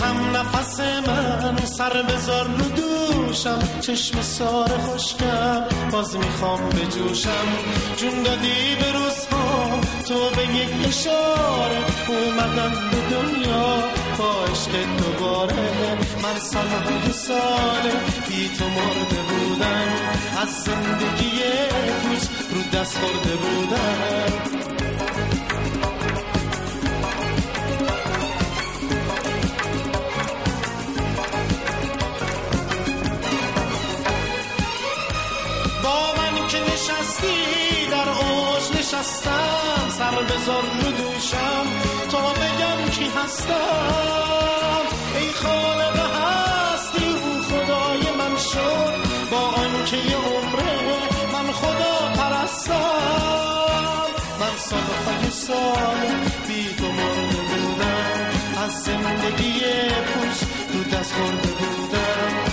هم نفس من سر بذار رو دوشم، چشم سار خوشگم باز میخوام بجوشم. جون دادی به روزها تو به یک اشاره، اومدم به دنیا با عشق دوباره. من سالهای ساله بی تو مرده بودم، از زندگی پوچ رو دست خورده بودم. در اوج نشستم سر بذار رو دوشم تا بگم کی هستم. ای خالق هستی او خدای من شد، با آنکه یه عمره من خدا پرستم. من سالهای سال بی تو مرده بودم، از زندگی پوچ رو دست خورده بودم.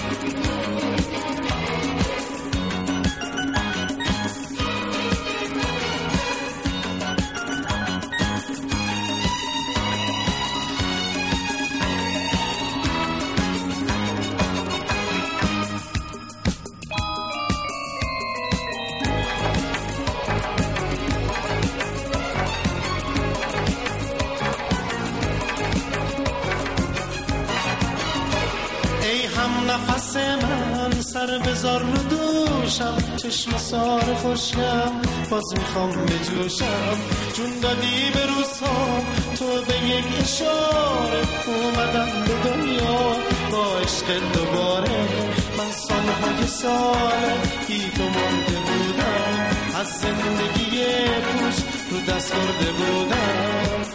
نفس من سر بذار رو دوشم، چشم سار خوشم باز میخوام بجوشم. جون دادی به روزها تو به یک اشاره، اومدم به دنیا با عشق دوباره. من سالهای سال بی تو مرده بودم، از زندگی پوچ رو دست خورده بودم.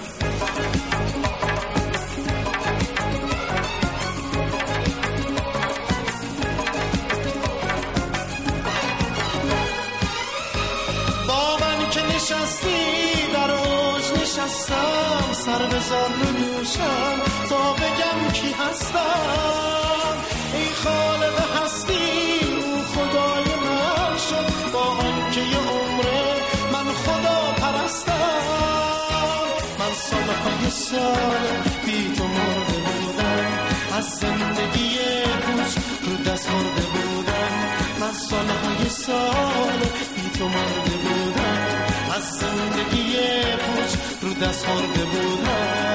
در اوج نشستم سر بذار رو دوشم تا بگم کی هستم. ای خالق هستی او خدای من شد، با آنکه یه عمره من خدا پرستم. من سالهای سال بی تو مرده بودم، از زندگی پوچ رو دست خورده بودم. من سالهای سال بی تو مرده بودم، از زندگی پوچ رو دست خورده بودم.